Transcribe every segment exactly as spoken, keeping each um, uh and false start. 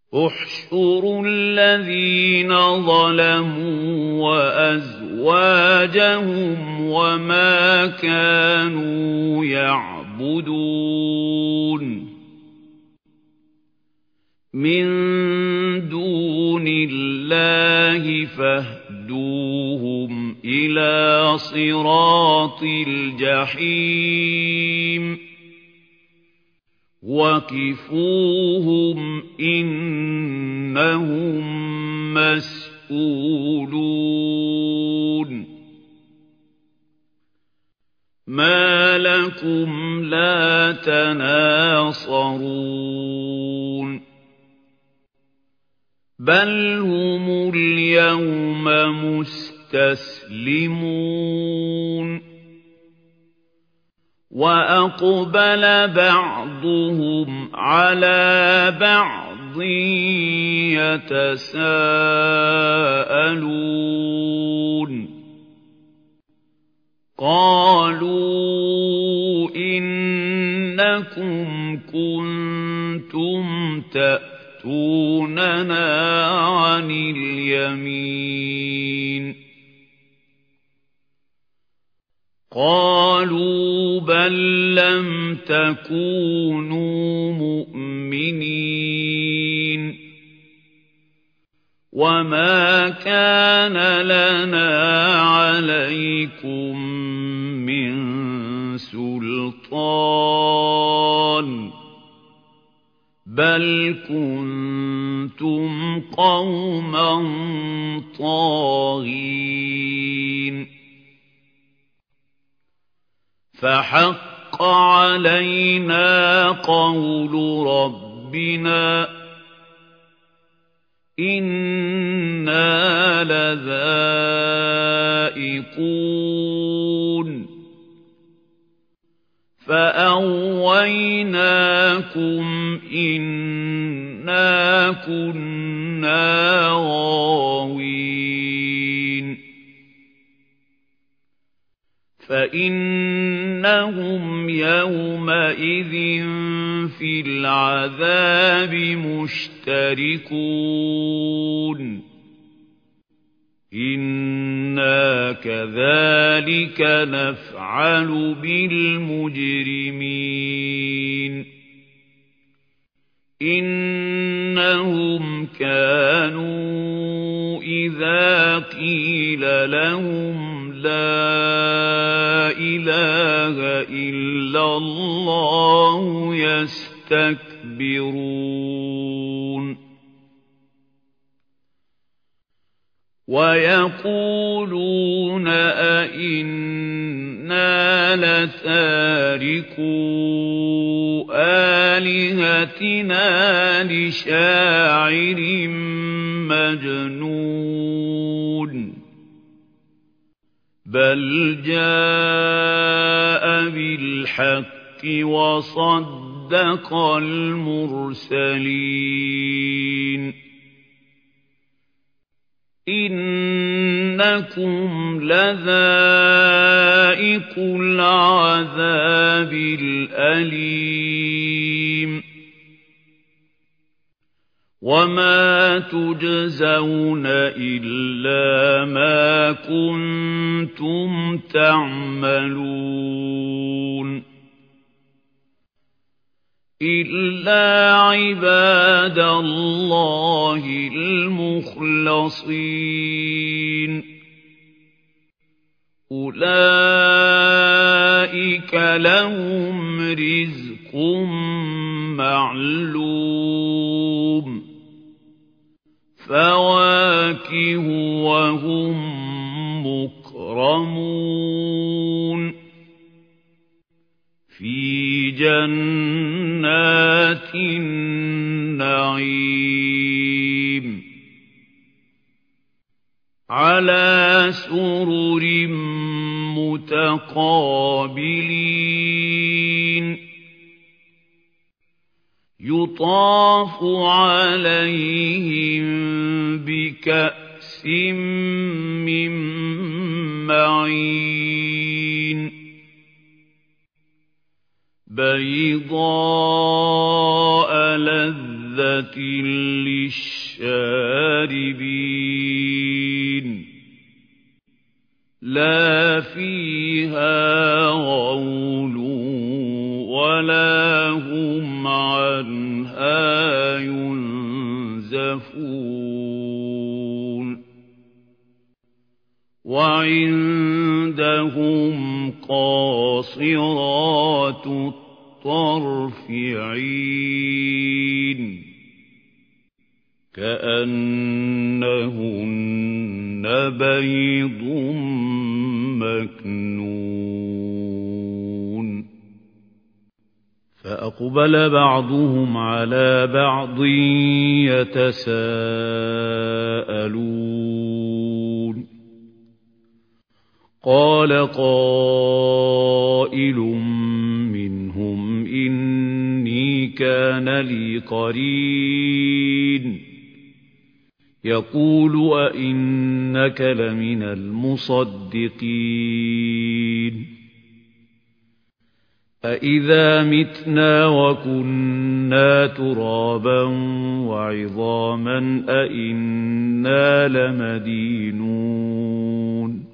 احشروا الذين ظلموا وأزواجهم وما كانوا يعبدون من دون الله فاهدوهم إلى صراط الجحيم وقفوهم إنهم مسئولون ما لكم لا تناصرون بل هم اليوم مستسلمون وأقبل بعضهم على بعض يتساءلون قالوا إنكم كنتم تأتوننا عن اليمين قالوا بل لم تكونوا مؤمنين وما كان لنا عليكم من سلطان بل كنتم قوما طاغين فحق علينا قول ربنا إنا لذائقون فأغويناكم إنا كنا غاوين فإنهم يومئذ في العذاب مشتركون إنا كذلك نفعل بالمجرمين إنهم كانوا إذا قيل لهم لا إله إلا الله يستكبرون ويقولون أئنا لتاركو آلهتنا لشاعر مجنون بل جاء بالحق وصدق المرسلين إنكم لذائق العذاب الأليم وما تجزون إلا ما كنتم تعملون إلا عباد الله المخلصين أولئك لهم رزق معلوم فواكه وهم مكرمون في جنات النعيم على سرر متقابلين يطاف عليهم بكأس من معين بيضاء لذة لَذَّةٍ لِّلشَّارِبِينَ لَا فِيهَا غَوْلٌ وَلَا هُمْ عَنْهَا يُنزَفُونَ وَعِندَهُمْ قَاصِرَاتُ الطَّرْفِ عِينٌ كَأَنَّهُنَّ بَيْضٌ مَّكْنُونٌ فَأَقْبَلَ بَعْضُهُمْ عَلَىٰ بَعْضٍ يَتَسَاءَلُونَ قَالَ قَائِلٌ مِّنْهُمْ إِنِّي كَانَ لِي قَرِينٌ يَقُولُ أَإِنَّكَ لَمِنَ الْمُصَدِّقِينَ أَإِذَا مِتْنَا وَكُنَّا تُرَابًا وَعِظَامًا أَإِنَّا لَمَدِينُونَ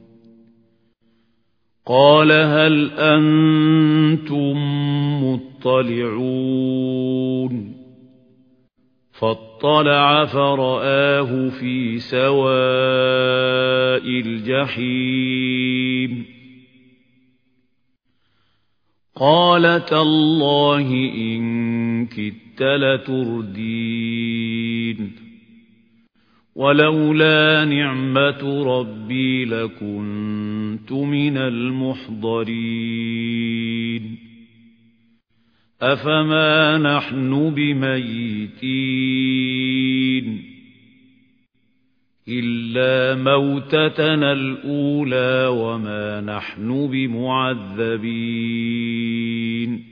قَالَ هَلْ أَنتُم مُّطَّلِعُونَ فَاطَّلَعَ فَرَآهُ فِي سَوَاءِ الْجَحِيمِ قَالَ تَاللَّهِ إِن كِدتَّ لَتُرْدِينِ وَلَوْلَا نِعْمَةُ رَبِّي لَكُنتُ مِنَ الْمُحْضَرِينَ أَفَمَا نَحْنُ بِمَيِّتِينَ إِلَّا مَوْتَتَنَا الْأُولَى وَمَا نَحْنُ بِمُعَذَّبِينَ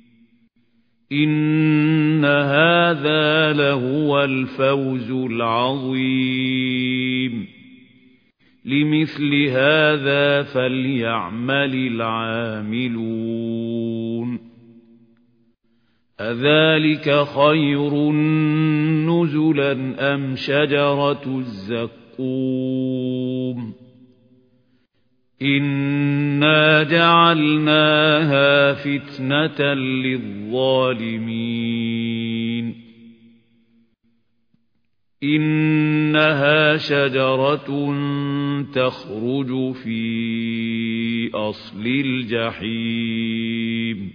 إِنَّ هَذَا لَهُوَ الْفَوْزُ الْعَظِيمُ لِمِثْلِ هَذَا فَلْيَعْمَلِ الْعَامِلُونَ أَذَلِكَ خَيْرٌ نُزُلًا أَمْ شَجَرَةُ الزَّقُّومِ إِنَّا جَعَلْنَاهَا فِتْنَةً لِلظَّالِمِينَ إِنَّهَا شَجَرَةٌ تَخْرُجُ فِي أَصْلِ الْجَحِيمِ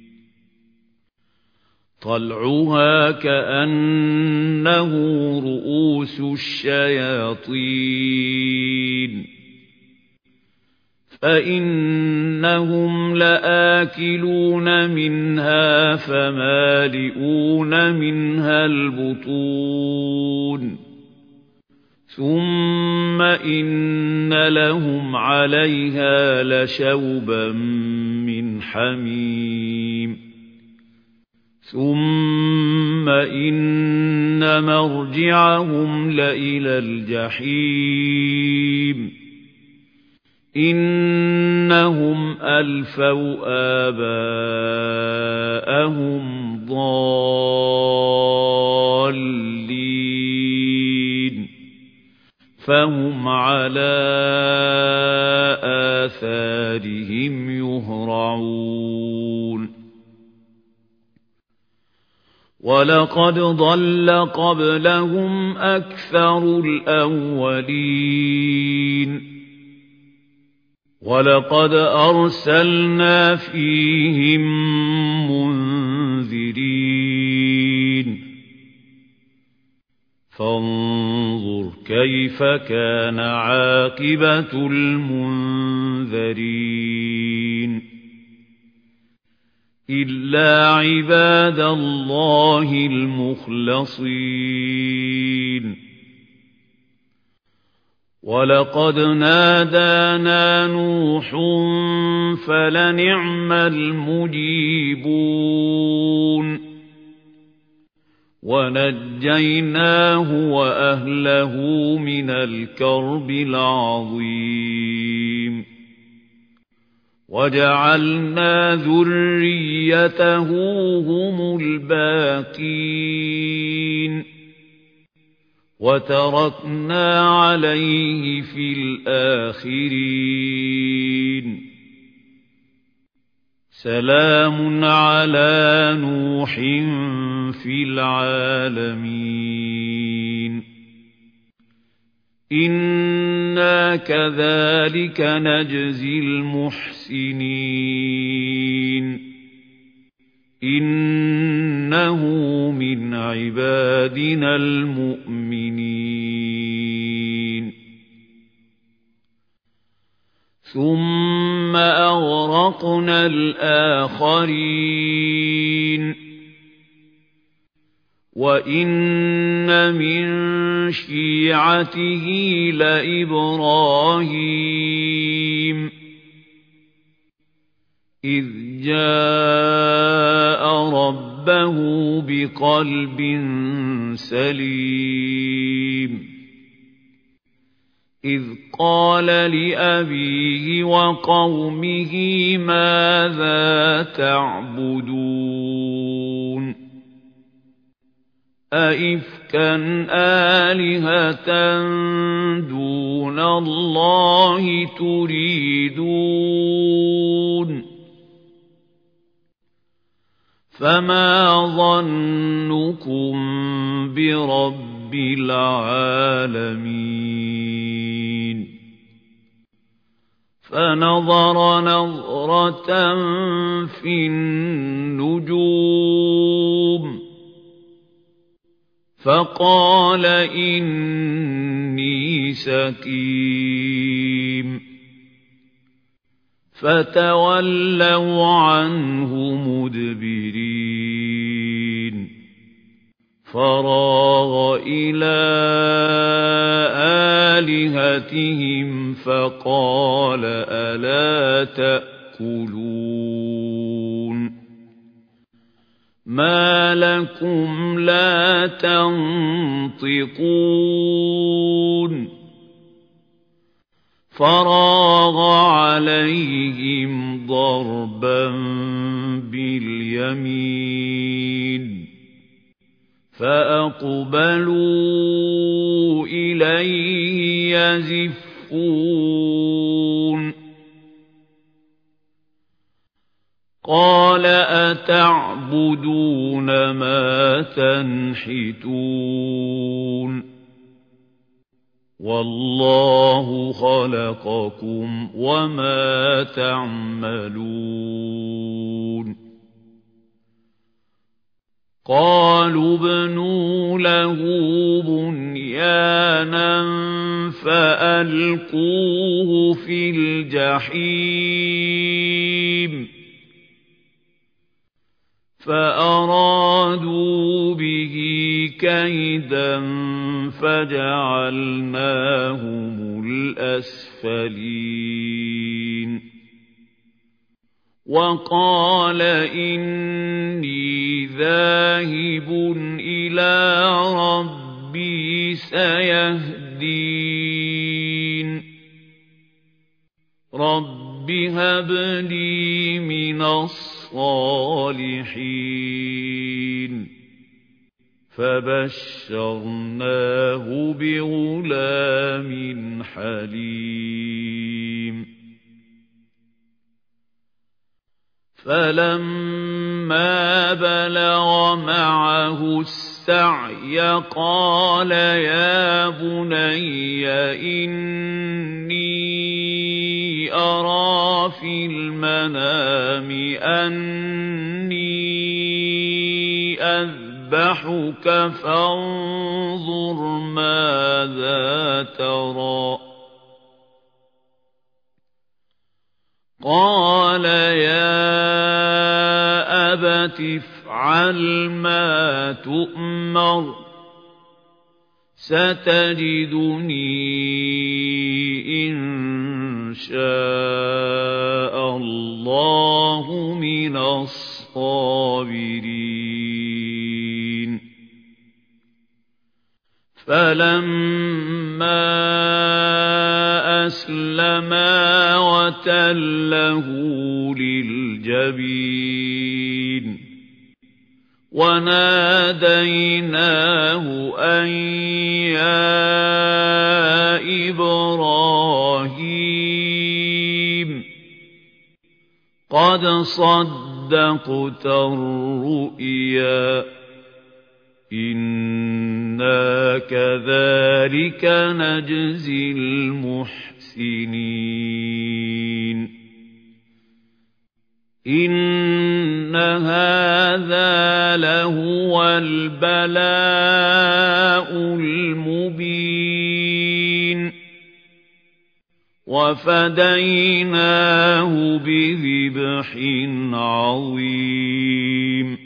طَلْعُهَا كَأَنَّهُ رُءُوسُ الشَّيَاطِينِ فَإِنَّهُمْ لَآكِلُونَ مِنْهَا فَمَالِئُونَ مِنْهَا الْبُطُونَ ثُمَّ إِنَّ لَهُمْ عَلَيْهَا لَشَوْبًا مِّنْ حَمِيمٍ ثُمَّ إِنَّ مَرْجِعَهُمْ لَإِلَى الْجَحِيمِ إِنَّهُمْ أَلْفَوْا آبَاءَهُمْ ضَالِّينَ فَهُمْ عَلَى آثَارِهِمْ يُهْرَعُونَ وَلَقَدْ ضَلَّ قَبْلَهُمْ أَكْثَرُ الْأَوَّلِينَ وَلَقَدْ أَرْسَلْنَا فِيهِم مُّنذِرِينَ فَانظُرْ كَيْفَ كَانَ عَاقِبَةُ الْمُنذَرِينَ إِلَّا عِبَادَ اللَّهِ الْمُخْلَصِينَ وَلَقَدْ نَادَانَا نُوحٌ فَلَنِعْمَ الْمُجِيبُونَ وَنَجَّيْنَاهُ وَأَهْلَهُ مِنَ الْكَرْبِ الْعَظِيمِ وَجَعَلْنَا ذُرِّيَّتَهُ هُمُ الْبَاقِينَ وَتَرَكْنَا عَلَيْهِ فِي الْآخِرِينَ سَلَامٌ عَلَى نُوحٍ فِي الْعَالَمِينَ إِنَّا كَذَلِكَ نَجْزِي الْمُحْسِنِينَ إِنَّهُ مِنْ عِبَادِنَا الْمُؤْمِنِينَ ثُمَّ أَغْرَقْنَا الْآخَرِينَ وَإِنَّ مِن شِيعَتِهِ لَإِبْرَاهِيمَ إِذْ جَاءَ رَبَّهُ بِقَلْبٍ سَلِيمٍ إِذْ قَالَ لِأَبِيهِ وَقَوْمِهِ مَاذَا تَعْبُدُونَ أَئِفْكًا آلِهَةً دُونَ اللَّهِ تُرِيدُونَ فَمَا ظَنُّكُم بِرَبِّ الْعَالَمِينَ فَنَظَرَ نَظْرَةً فِي النُّجُومِ فَقَالَ إِنِّي سَقِيمٌ فَتَوَلَّوْا عَنْهُ مُدْبِرِينَ فَرَاغَ إِلَىٰ آلِهَتِهِمْ فَقَالَ أَلَا تَأْكُلُونَ مَا لَكُمْ لَا تَنطِقُونَ فَرَاغَ عَلَيْهِمْ ضَرْبًا بِالْيَمِينِ فَأَقْبَلُوا إِلَيْهِ يَزِفُّونَ قَالَ أَتَعْبُدُونَ مَا تَنْحِتُونَ وَاللَّهُ خَلَقَكُمْ وَمَا تَعْمَلُونَ قَالُوا ابْنُوا لَهُ بُنْيَانًا فَأَلْقُوهُ فِي الْجَحِيمِ فَأَرَادُوا بِهِ كَيْدًا فَجَعَلْنَاهُمُ الْأَسْفَلِينَ وَقَالَ إِنِّي ذَاهِبٌ إِلَىٰ رَبِّي سَيَهْدِينِ رَبِّ هَبْ لِي مِنَ الصَّالِحِينَ فَبَشَّرْنَاهُ بِغُلَامٍ حَلِيمٍ فَلَمَّا بَلَغَ مَعَهُ السَّعْيَ قَالَ يَا بُنَيَّ إِنِّي أَرَىٰ فِي الْمَنَامِ أَنِّي أَذْبَحُكَ فَانظُرْ مَاذَا تَرَىٰ قَالَ يَا أَبَتِ افْعَلْ مَا تُؤْمَرُ سَتَجِدُنِي إِن شَاءَ اللَّهُ مِنَ الصَّابِرِينَ فَلَمَّا أسلما وتله للجبين وناديناه أن يا إبراهيم قد صدقت الرؤيا إنا كذلك نجزي المحسنين إن هذا لهو البلاء المبين وفديناه بذبح عظيم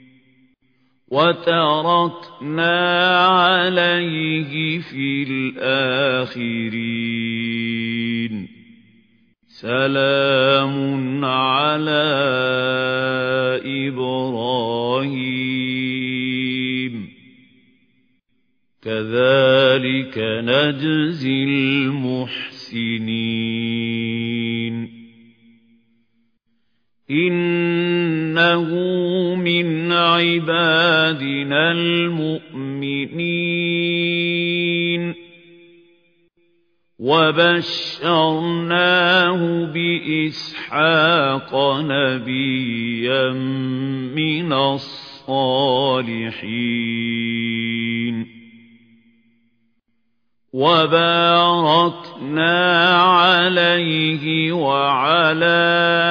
وتركنا عليه في الآخرين سلام على إبراهيم كذلك نجزي المحسنين إنه من عبادنا المؤمنين وبشرناه بإسحاق نبيا من الصالحين وباركنا عليه وعلى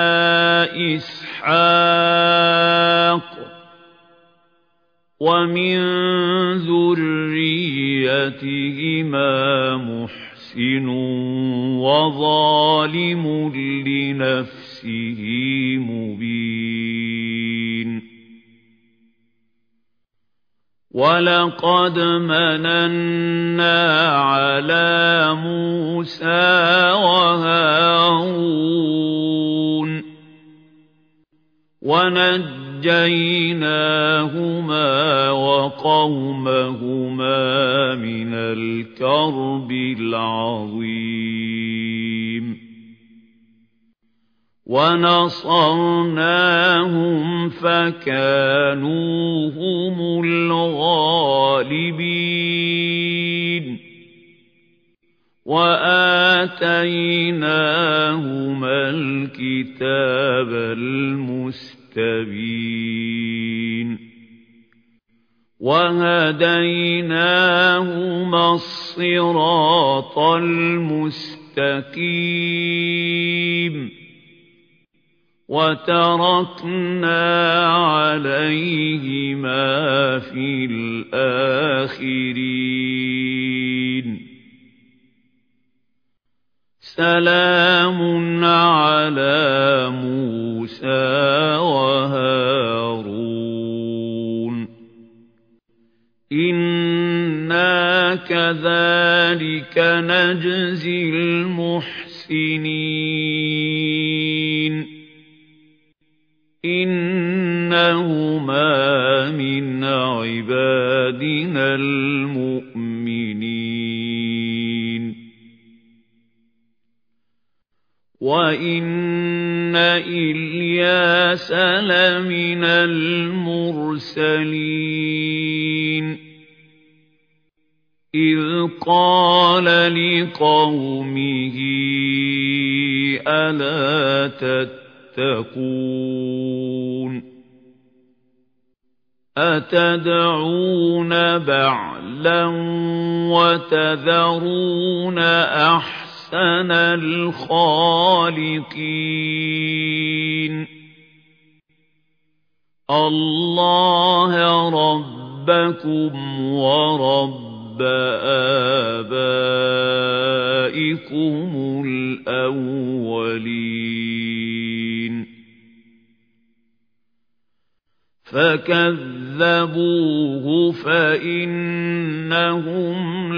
إسحاق ومن ذريتهما محسن وظالم لنفسه مبين ولقد مننا على موسى وهارون ونجيناهما وقومهما من الكرب العظيم ونصرناهم فكانوا هم الغالبين وآتيناهما الكتاب المستبين وهديناهما الصراط المستقيم وتركنا عليهما في الآخرين سلام على موسى وهارون إنا كذلك نجزي المحسنين إنهما من عبادنا المؤمنين وإن إلياس لمن المرسلين إذ قال لقومه ألا تتقون أتدعون بعلا وتذرون أحسن الخالقين الله ربكم ورب آبائكم الأولين فكذبوه فإنهم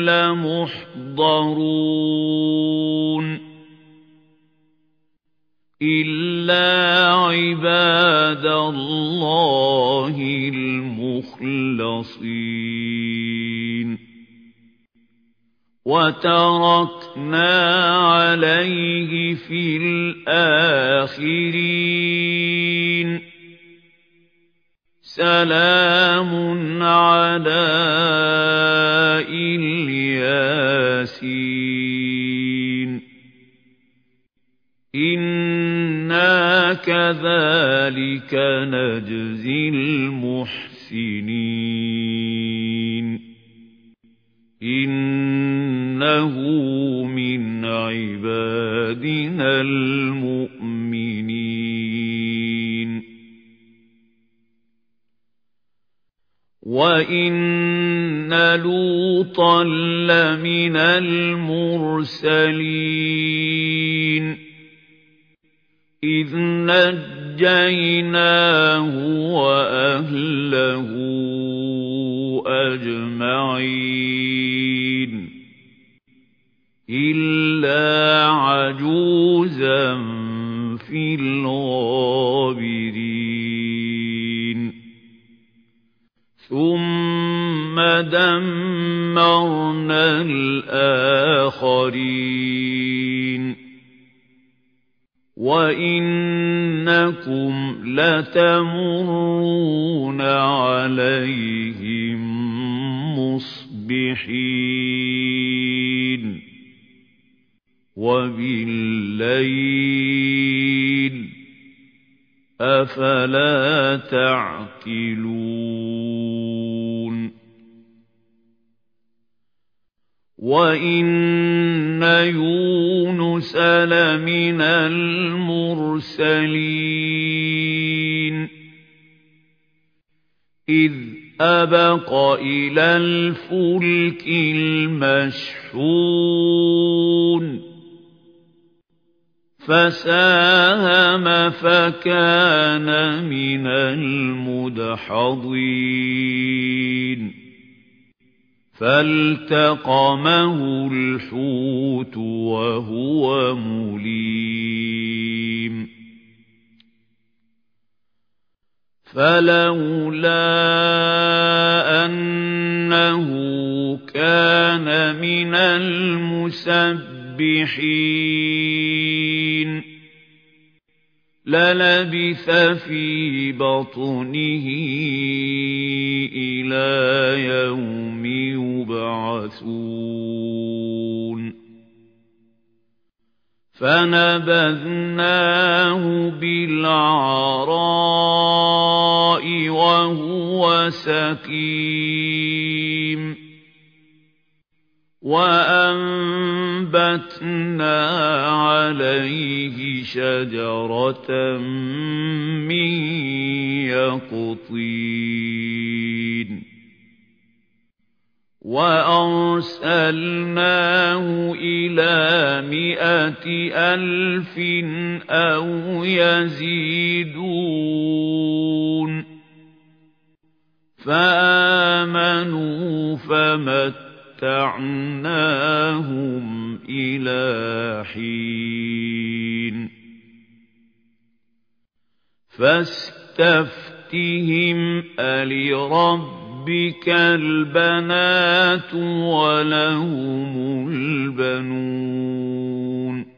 لمحضرون إلا عباد الله المخلصين وَتَرَكْنَا عَلَيْهِ فِي الْآخِرِينَ سَلَامٌ عَلَىٰ إِلْ يَاسِينَ إِنَّا كَذَٰلِكَ نَجْزِي الْمُحْسِنِينَ إِنَّهُ مِنْ عِبَادِنَا الْمُؤْمِنِينَ وَإِنَّ لُوطًا لَّمِنَ الْمُرْسَلِينَ إِذْ نَجَّيْنَاهُ وَأَهْلَهُ أَجْمَعِينَ إِلَّا عَجُوزًا فِي الْغَابِرِينَ ثُمَّ دَمَّرْنَا الْآخَرِينَ وَإِنَّكُمْ لَتَمُرُّونَ عَلَيْهِم مُّصْبِحِينَ وَبِاللَّيْلِ ۗ أَفَلَا تَعْقِلُونَ وَإِنَّ يُونُسَ لَمِنَ الْمُرْسَلِينَ إِذْ أَبَقَ إِلَى الْفُلْكِ الْمَشْحُونِ فَسَاهَمَ فَكَانَ مِنَ الْمُدْحَضِينَ فَالْتَقَمَهُ الْحُوتُ وَهُوَ مُلِيمٌ فَلَوْلَا أَنَّهُ كَانَ مِنَ الْمُسَبِّحِينَ لَلَبِثَ فِي بَطْنِهِ إِلَى يَوْمِ يُبْعَثُونَ فَنَبَذْنَاهُ بِالْعَرَاءِ وَهُوَ سَقِيمٌ وَأَنبَتْنَا عَلَيْهِ شَجَرَةً مِّن يَقْطِينٍ وَأَرْسَلْنَاهُ إِلَىٰ مِائَةِ أَلْفٍ أَوْ يَزِيدُونَ فَآمَنُوا فَمَتَّعْنَاهُمْ إِلَىٰ حِينٍ فَاسْتَفْتِهِمْ أَلِرَبِّكَ الْبَنَاتُ وَلَهُمُ الْبَنُونَ